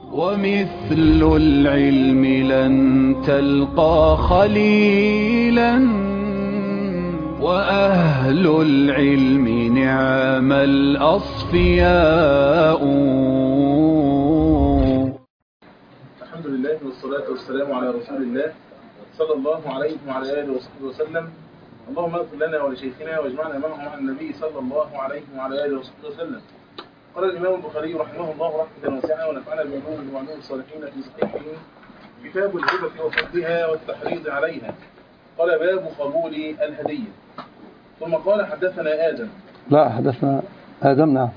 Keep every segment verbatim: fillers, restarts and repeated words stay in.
ومثل العلم لن تلقى خليلا وأهل العلم نعم الأصفياء. الحمد لله والصلاة والسلام على رسول الله صلى الله عليه وعلى آله وصحبه وسلم. اللهم اغفر لنا ولشيخنا واجمعنا معه مع النبي صلى الله عليه وعلى آله وصحبه وسلم. قال الإمام البخاري رحمه الله رحمة واسعة ونفعنا بعلومه وعلوم الصالحين في صحيحه كتاب الهبة وفضلها والتحريض عليها. قال باب قبول الهدية. ثم قال حدثنا آدم. لا حدثنا آدم. نعم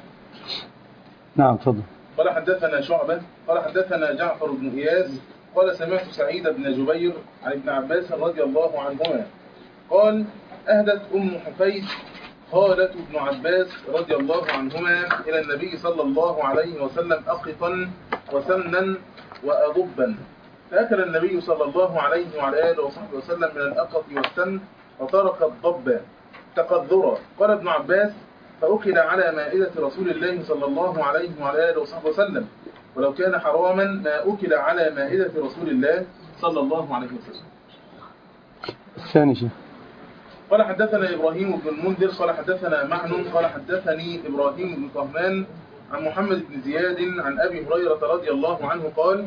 نعم تفضل. قال حدثنا شعبة قال حدثنا جعفر بن إياس قال سمعت سعيد بن جبير عن ابن عباس رضي الله عنهما قال أهدت أم حفيد خالة ابن عباس رضي الله عنهما إلى النبي صلى الله عليه وسلم أقطا وسمنا وأضبا، فأكل النبي صلى الله عليه وعلى آله وصحبه وسلم من الأقط والسمن وترك الضب تقذرا. قال ابن عباس فأكل على مائدة رسول الله صلى الله عليه وعلى آله وصحبه وسلم، ولو كان حراما ما أكل على مائدة رسول الله صلى الله عليه وسلم. الثاني شيء. قال حدثنا إبراهيم بن المنذر قال حدثنا معن قال حدثني إبراهيم بن طهمان عن محمد بن زياد عن أبي هريرة رضي الله عنه قال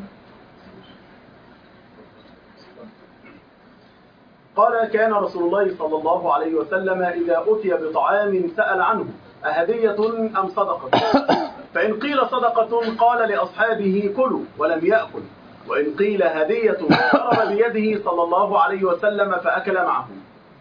قال كان رسول الله صلى الله عليه وسلم إذا أتي بطعام سأل عنه أهدية أم صدقة؟ فإن قيل صدقة قال لأصحابه كلوا ولم يأكل، وإن قيل هدية ضرب بيده صلى الله عليه وسلم فأكل معهم.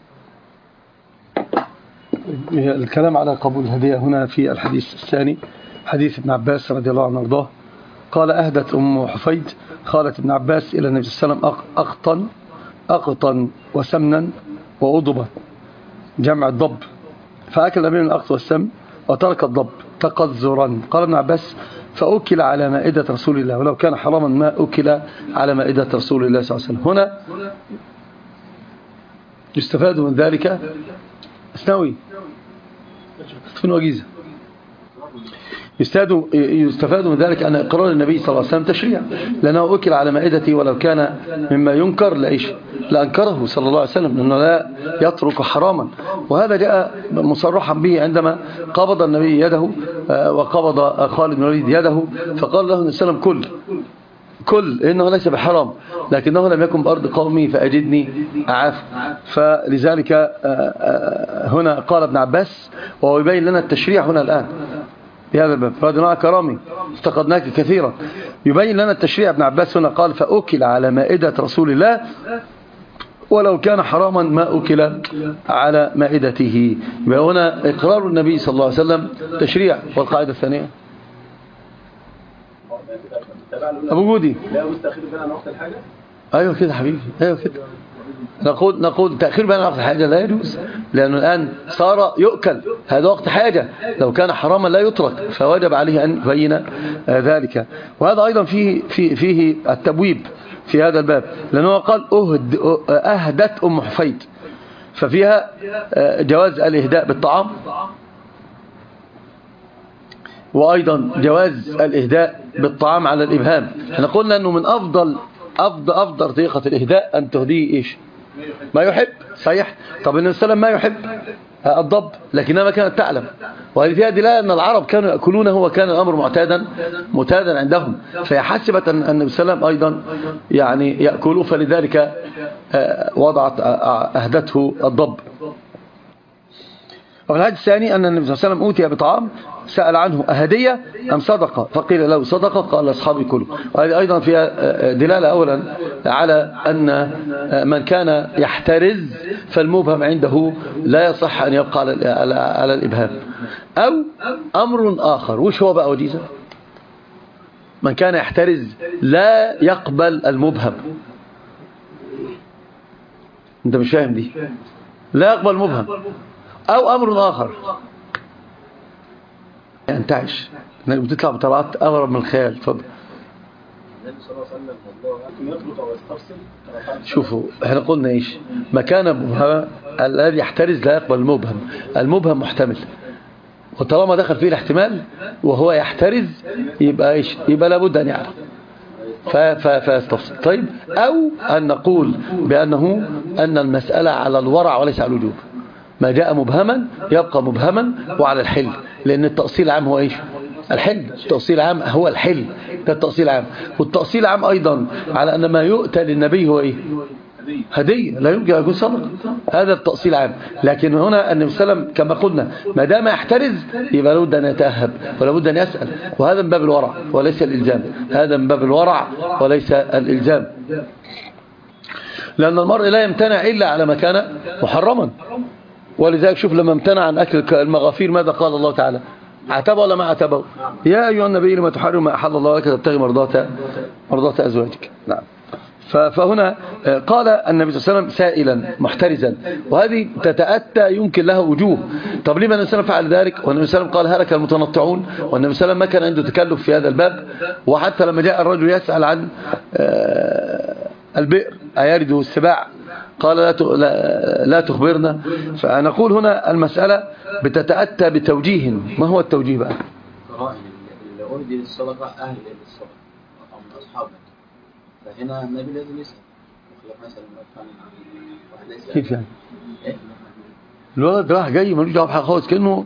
الكلام على قبول الهدية هنا في الحديث الثاني حديث ابن عباس رضي الله عنه وارضاه. قال أهدت أم حفيد خالة ابن عباس إلى النبي صلى الله عليه وسلم أقطا أقطا وسمنا وأضبا، جمع الضب، فأكل النبي من الأقط والسمن وترك الضب تقذرا. قال ابن عباس فأكل على مائدة رسول الله، ولو كان حراما ما أكل على مائدة رسول الله صلى الله عليه وسلم. هنا يستفاد من ذلك اسنوي فين وجيزة يستفاد يستفاد من ذلك أن إقرار النبي صلى الله عليه وسلم تشريع، لأنه أكل على مائدته ولو كان مما ينكر لإيش لأنكره صلى الله عليه وسلم، لأنه لا يترك حراما. وهذا جاء مصرحا به عندما قبض النبي يده وقبض خالد بن الوليد يده، فقال له النبي صلى الله عليه وسلم كل كل إنه ليس بحرام لكنه لم يكن بأرض قومي فأجدني أعاف. فلذلك هنا قال ابن عباس وهو يبين لنا التشريع هنا الآن بهذا الباب. رضي الله كرامي افتقدناك كثيرا. يبين لنا التشريع. ابن عباس هنا قال فأكل على مائدة رسول الله ولو كان حراما ما أكل على مائدته. يبقى هنا إقرار النبي صلى الله عليه وسلم تشريع. والقاعدة الثانية أبو جودي لا مستخير بين وقت الحاجة. أيوة كده حبيبي، أيوة كده. نقول نقول تأخير بين وقت الحاجة لا يجوز، لأنه الآن صار يؤكل، هذا وقت حاجة، لو كان حراما لا يترك، فوجب عليه أن يبين ذلك. وهذا أيضا فيه فيه فيه التبويب في هذا الباب، لأنه قال أهد أهدت أم حفيد، ففيها جواز الإهداء بالطعام، وأيضا جواز الإهداء بالطعام على الإبهام. احنا قلنا أنه من أفضل أفضل أفضل طريقة الإهداء أن تهديه إيش ما يحب. صحيح. طب النبي صلى الله عليه وسلم ما يحب الضب لكنها ما كانت تعلم، وهذه فيها دلالة أن العرب كانوا يأكلونه وكان الأمر معتادا معتادا عندهم، فيحسبت أن النبي صلى الله عليه وسلم أيضا يعني يأكله، فلذلك وضعت أهدته الضب. وفي الحديث الثاني أن النبي صلى الله عليه وسلم أوتي بطعام سأل عنه أهدية أم صدقة، فقيل له صدقة، قال أصحابي كله. وهذه أيضا فيها دلالة أولا على أن من كان يحترز فالمبهم عنده لا يصح أن يبقى على على الإبهام. أو أمر آخر، وش هو بقى وجيزة؟ من كان يحترز لا يقبل المبهم. أنت مش فاهم دي؟ لا يقبل المبهم. أو أمر آخر ينتعش انك بتطلع بطلعات أغرب من الخيال. اتفضل. شوفوا احنا قلنا ايش مكان مبهم، الذي يحترز لا يقبل المبهم، المبهم محتمل، وطالما دخل فيه الاحتمال وهو يحترز يبقى ايش؟ يبقى لابد ان يعرف فيستفصل. طيب، او ان نقول بانه ان المسألة على الورع وليس على الوجوب، ما جاء مبهما يبقى مبهما وعلى الحل، لان التأصيل العام هو ايش؟ الحل. التأصيل العام هو الحل، ده التأصيل العام. والتأصيل العام ايضا على ان ما يؤتى للنبي هو ايه؟ هدية، لا يمكن أن يكون صدقة. هذا التأصيل عام. لكن هنا النبي صلى الله عليه وسلم كما قلنا ما دام يحترز يبقى لابد أن يتأهب ولابد أن يسأل، وهذا من باب الورع وليس الإلزام. هذا من باب الورع وليس الإلزام، لأن المرء لا يمتنع إلا على ما كان محرما. ولذلك شوف لما امتنع عن أكل المغافير ماذا قال الله تعالى؟ عتبه ولا ما عتبه؟ يا أيها النبي لما تحرم ما أحل الله لك تبتغي مرضات مرضات أزواجك. نعم. فهنا قال النبي صلى الله عليه وسلم سائلا محترزا، وهذه تتأتى يمكن لها وجوه. طب لما النبي صلى الله عليه وسلم فعل ذلك؟ والنبي صلى الله عليه وسلم قال هلك المتنطعون، والنبي صلى الله عليه وسلم ما كان عنده تكلف في هذا الباب. وحتى لما جاء الرجل يسأل عن البئر أيرده السباع قال لا لا تخبرنا. فنقول هنا المسألة بتتأتى بتوجيه. ما هو التوجيه بقى؟ قرائن اللي أهدي للصدقة أهل للصدقة أو من أصحابه، فهنا النبي لازم يسأل. مثلا واحد كيف يعني؟ الولد راح جاي ملوش دعوه بحاجه خالص، كانه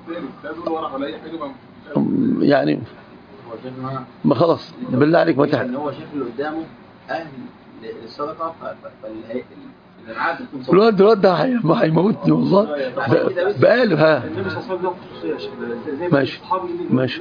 يعني ما خلاص بالله عليك ما تحت. هو شايف اللي قدامه اهل للصدقه، فاللي معاه تكون صدقه. الولد الولد ده ما هيموتني والله بقالب. ها النبي صلى الله عليه وسلم زي ما ماشي ماشي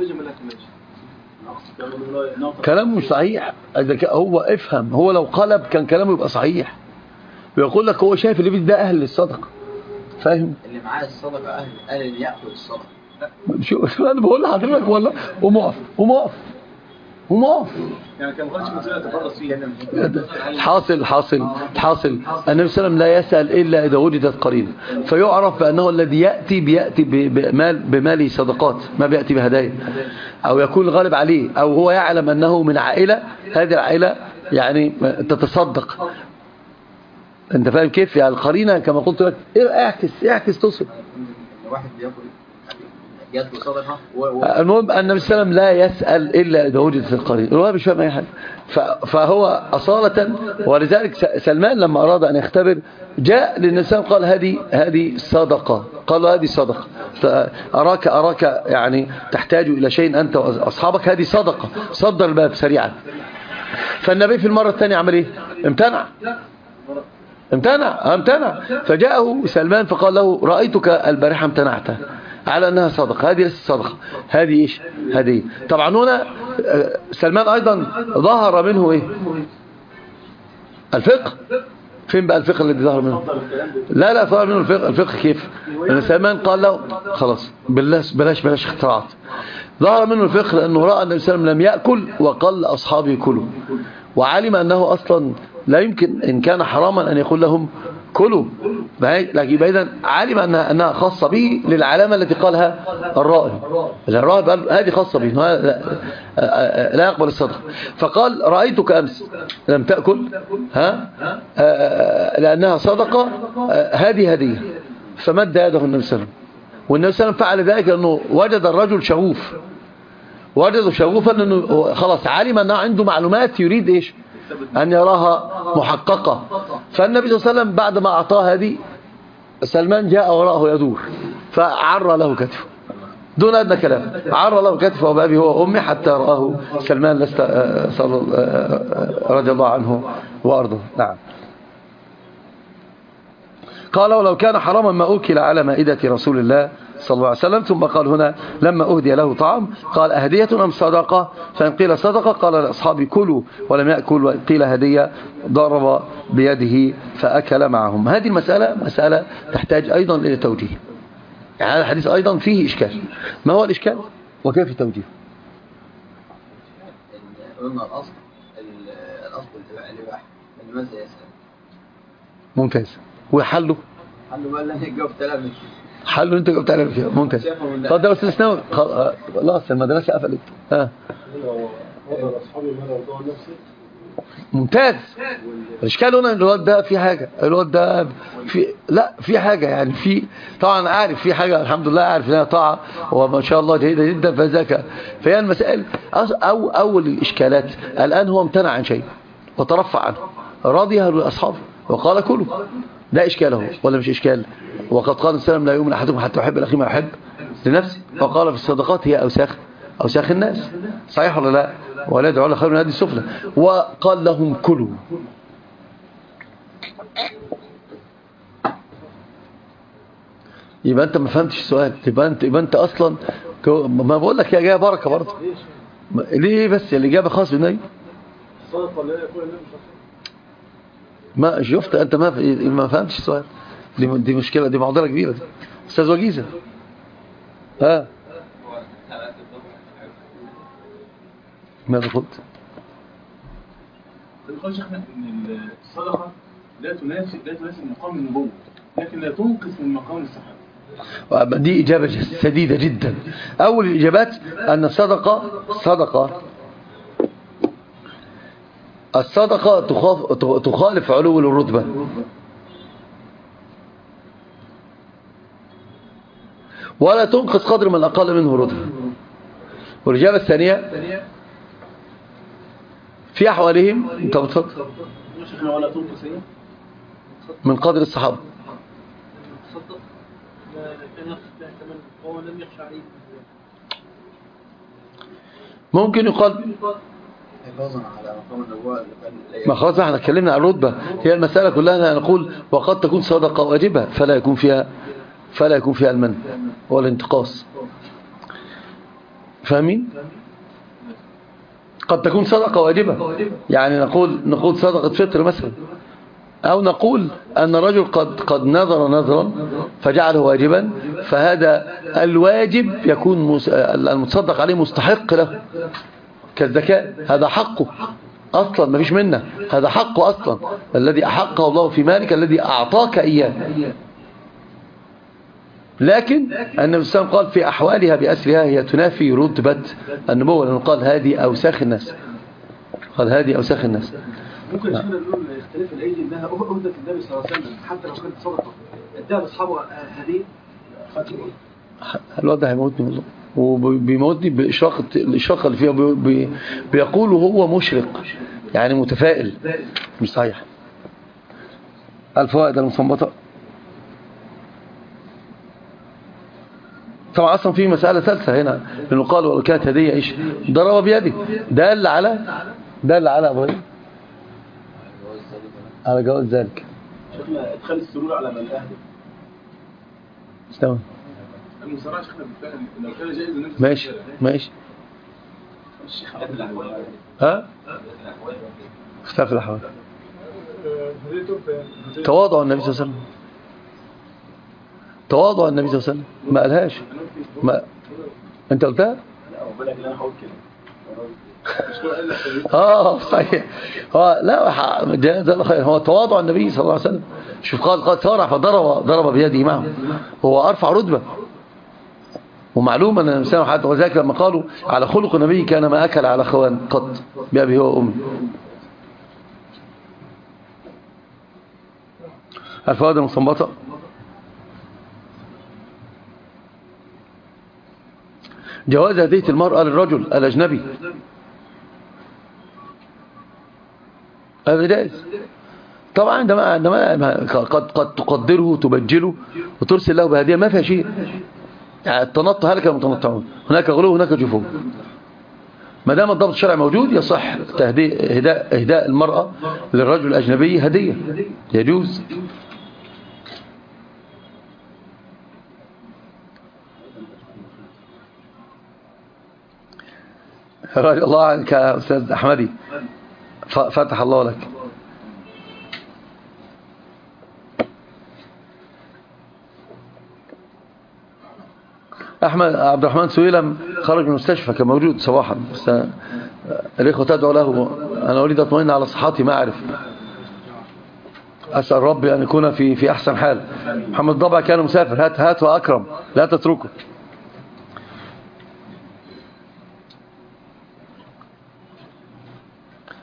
كلامه مش صحيح. هو افهم، هو لو قلب كان كلامه يبقى صحيح. بيقول لك هو شايف اللي بيت ده اهل للصدقه، فاهم؟ اللي معاه الصدقه اهل اهل اللي ياخذ الصدقه. شو شو انا بقول لحضرتك والله. قوم اقف قوم اقف قوم اقف. يعني كان غلط مسألة تفرس فيها. حاصل حاصل حاصل النبي صلى الله عليه وسلم لا يسأل إلا إذا وجدت قرينة، فيعرف بأنه الذي يأتي بيأتي بمال بماله صدقات، ما بيأتي بهدايا، أو يكون الغالب عليه، أو هو يعلم أنه من عائلة، هذه العائلة يعني تتصدق. أنت فاهم كيف؟ يعني القرينة كما قلت لك اعكس اعكس تصل. واحد بياكل ياكل صدقه. المهم أن النبي صلى الله عليه وسلم لا يسأل إلا إذا وجدت القرينة. هو مش فاهم أي حاجة. فهو أصالة، ولذلك سلمان لما أراد أن يختبر جاء للنبي صلى الله عليه وسلم قال هذه هذه صدقة. قال هذه صدقة، أراك أراك يعني تحتاج إلى شيء أنت وأصحابك، هذه صدقة. صدر الباب سريعا. فالنبي في المرة الثانية عمل إيه؟ امتنع امتنع امتنع فجاءه سلمان فقال له رأيتك البارحة امتنعت على أنها صدقة، هذه ليست صدقة، هذه إيش؟ هذه. طبعا هنا سلمان أيضا ظهر منه إيه؟ الفقه. فين بقى الفقه الذي ظهر منه؟ لا لا ظهر منه الفقه. الفقه كيف؟ لأن سلمان قال له خلاص بلاش بلاش بلاش اختراعات. ظهر منه الفقه لأنه رأى النبي صلى الله عليه وسلم لم يأكل وقال أصحابه كلوا، وعلم أنه أصلا لا يمكن إن كان حراما أن يقول لهم كلوا، لكن إذن علم أنها, أنها خاصة به للعلامة التي قالها الرائب. الرائب قال هذه خاصة به، لا يقبل الصدقة. فقال رأيتك أمس لم تأكل ها لأنها صدقة، هذه هدية. فمد يده النبي صلى الله عليه وسلم، والنبي صلى الله عليه وسلم فعل ذلك لأنه وجد الرجل شغوف، وجد شغوفا لأنه خلاص علم أنه عنده معلومات يريد إيش؟ أن يراها محققة. فالنبي صلى الله عليه وسلم بعد ما أعطاه هذه سلمان جاء وراءه يدور فعر له كتفه دون أدنى كلام، عر له كتفه وبأبي هو وأمي حتى رآه سلمان لست رضي الله عنه وأرضه. نعم. قال ولو كان حراما ما أكل على مائدة رسول الله صلى الله عليه وسلم. ثم قال هنا لما أهدي له طعام قال أهدية أم صدقة؟ فإن قيل صدقة قال لأصحابي كلوا، ولم يأكل وقيل هدية ضرب بيده فأكل معهم. هذه المسألة مسألة تحتاج أيضا إلى توجيه. يعني هذا الحديث أيضا فيه إشكال. ما هو الإشكال وكيف توجيه؟ قلنا الأصل الأصل الإباحة، لماذا يسأل؟ ممتاز. وحله؟ حله بقى اللي هيجاوب تلامي حلو انت جبت على كده. ممتاز. طب ده استثناء خلاص المدرسه قفلت. ها هنا وضع اصحابي ما رضوا نفسه ممتاز. الاشكال هنا الواد ده في حاجه، الواد ده في لا في حاجه يعني، في طبعا عارف في حاجه الحمد لله، عارف انها طاعه وما شاء الله جيده جدا، فذاك فهي المسائل او اول الاشكالات. الان هو امتنع عن شيء وترفع عنه، رضيه لاصحابه وقال كله، ده اشكاله ولا مش اشكال؟ وقد قال السلام لا يؤمن احدكم حتى يحب الاخي ما يحب لنفسه، وقال في الصدقات هي اوساخ اوساخ الناس، صحيح ولا لا؟ ولا يدعو لخير من هذه السفلى، وقال لهم كلوا. يبقى انت ما فهمتش السؤال، يبقى انت يبقى انت اصلا ما بقول لك يا جايه بركه برضه. ليه بس الاجابه خاص بالنبي؟ ما شفت انت ما ما فهمتش السؤال، دي دي مشكله، دي معضله كبيره دي. استاذ وجيزه ها ماذا قلت؟ قال شيخنا ان الصدقه لا تنافي لا تنافي مقام النبوه، لكن لا تنقص من مقام الصحابه. دي اجابه سديده جدا. اول الاجابات ان الصدقه صدقه الصدقه تخاف تخالف علو الرتبه، ولا تنقص قدر من اقل منه رتبه. والاجابه الثانيه في احوالهم انت بتفضل ولا تنقص ايه من قدر الصحابه. ممكن يقال ما خلاص احنا اتكلمنا عن الرتبه، هي المساله كلها نقول وقد تكون صدقه واجبه فلا يكون فيها فلا يكون فيها المن ولا الانتقاص. فاهمين؟ قد تكون صدقه واجبه، يعني نقول نقول صدقه فطر مثلا، أو نقول أن رجل قد قد نذر نذرا فجعله واجبا، فهذا الواجب يكون المتصدق عليه مستحق له كالزكاة، هذا حقه أصلا ما فيش منه، هذا حقه أصلا الذي أحقه الله في مالك الذي أعطاك إياه. لكن النبي صلى الله عليه وسلم قال في أحوالها بأسرها هي تنافي رتبة النبوة، لأنه قال هذه أوساخ الناس، قال هذه أوساخ الناس. ممكن شيخنا نقول اختلاف الايدي انها اهدت النبي صلى الله عليه وسلم حتى لو كانت صدقه اداها لاصحابه هديه. الواد ده هيموتني والله، وبيموتني باشراقه الاشراقه اللي فيها، بي بيقول هو مشرق يعني متفائل، مش صحيح. الفوائد المستنبطه طبعا اصلا في مساله ثالثه هنا، لانه قال ولو كانت هديه ايش ضرب بيده، دل على دل على ابراهيم على جواز ذلك. شيخنا ادخال السرور على من اهدى تمام المسارعه شيخنا بالفعل لو كان جائز النبي ماشي ماشي الشيخ ها اختلاف الاحوال تواضع النبي صلى الله عليه وسلم، تواضع النبي صلى الله عليه وسلم ما قالهاش ما انت قلتها اه صحيح. هو لا جزاه الله خير، هو تواضع النبي صلى الله عليه وسلم. شوف قال قال سارع فضرب ضرب بيده معه، هو ارفع رتبه. ومعلوم ان الانسان حتى وذاك لما قالوا على خلق النبي كان ما اكل على خوان قط بأبي هو وامي. الفوائد المستنبطه جواز هدية المرأة للرجل الأجنبي، هذا جائز طبعا. عندما عندما قد قد تقدره تبجله وترسل له بهدية ما فيها شيء، يعني التنطع هلك المتنطعون، هناك غلو هناك جفون. ما دام الضبط الشرعي موجود يصح اهداء اهداء المرأة للرجل الأجنبي هدية، يجوز. رضي الله عنك يا أستاذ أحمدي، فتح الله لك. أحمد عبد الرحمن سويلم خرج من المستشفى كان موجود صباحا، بس الإخوة تدعو له، أنا أريد أطمئن على صحتي ما أعرف، أسأل ربي أن يكون في في أحسن حال. محمد ضبع كان مسافر، هات هات وأكرم لا تتركه.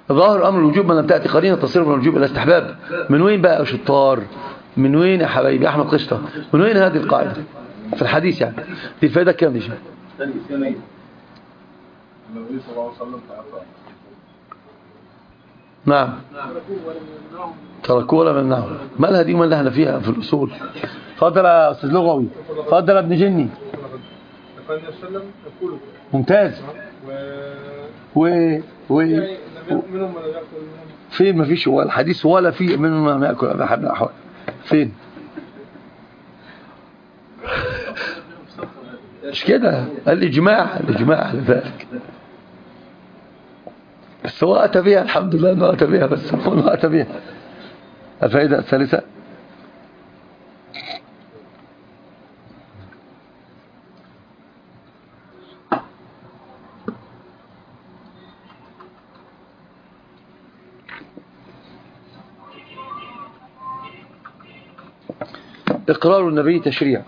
ظاهر أمر الوجوب ما لم تأتي قرينة تصير من الوجوب إلى استحباب. من وين بقى يا شطار؟ من وين يا حبايبي أحمد قشطة؟ من وين هذه القاعدة في الحديث يعني؟ دي الفائدة كام دي شيء؟ النبي صلى الله عليه وسلم نعم تركوه ولا منعهم. مالها دي وما اللي احنا فيها في الأصول؟ فضل يا أستاذ لغوي، فضل يا ابن جني. ممتاز. و و فين ما فيش هو الحديث ولا في منهم ما يأكل أحد الأحوال فين؟ مش كده الإجماع الإجماع على ذلك. بس هو أتى بها الحمد لله أنه أتى بها بس هو أتى بها. الفائدة الثالثة إقرار النبي تشريع.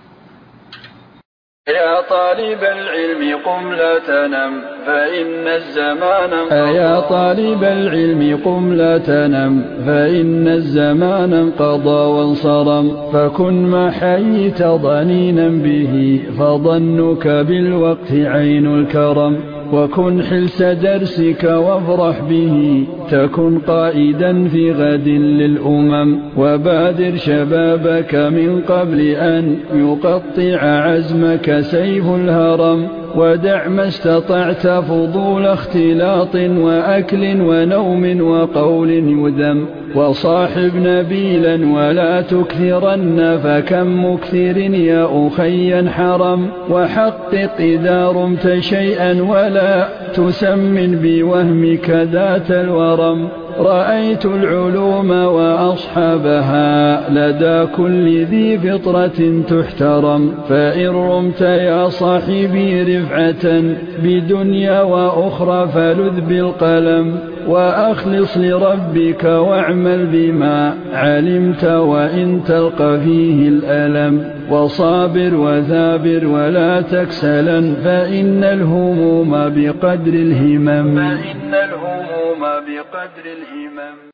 يا طالب العلم قم لا تنم فإن الزمان انقضى. يا طالب العلم قم لا تنم فإن الزمان انقضى وانصرم فكن ما حييت ضنينا به فظنك بالوقت عين الكرم وكن حلس درسك وافرح به تكن قائدا في غد للأمم وبادر شبابك من قبل أن يقطع عزمك سيف الهرم ودع ما استطعت فضول اختلاط وأكل ونوم وقول يذم وصاحب نبيلا ولا تكثرن فكم مكثر يا أخي حرم وحقق إذا رمت شيئا ولا تسمن بوهمك ذات الورم رأيت العلوم وأصحابها لدى كل ذي فطرة تحترم فإن رمت يا صاحبي رفعة بدنيا وأخرى فلذ بالقلم وأخلص لربك واعمل بما علمت وإن تلقى فيه الألم وصابر وثابر ولا تكسلا فإن الهموم بقدر الهمم فإن الهموم بقدر الهمم.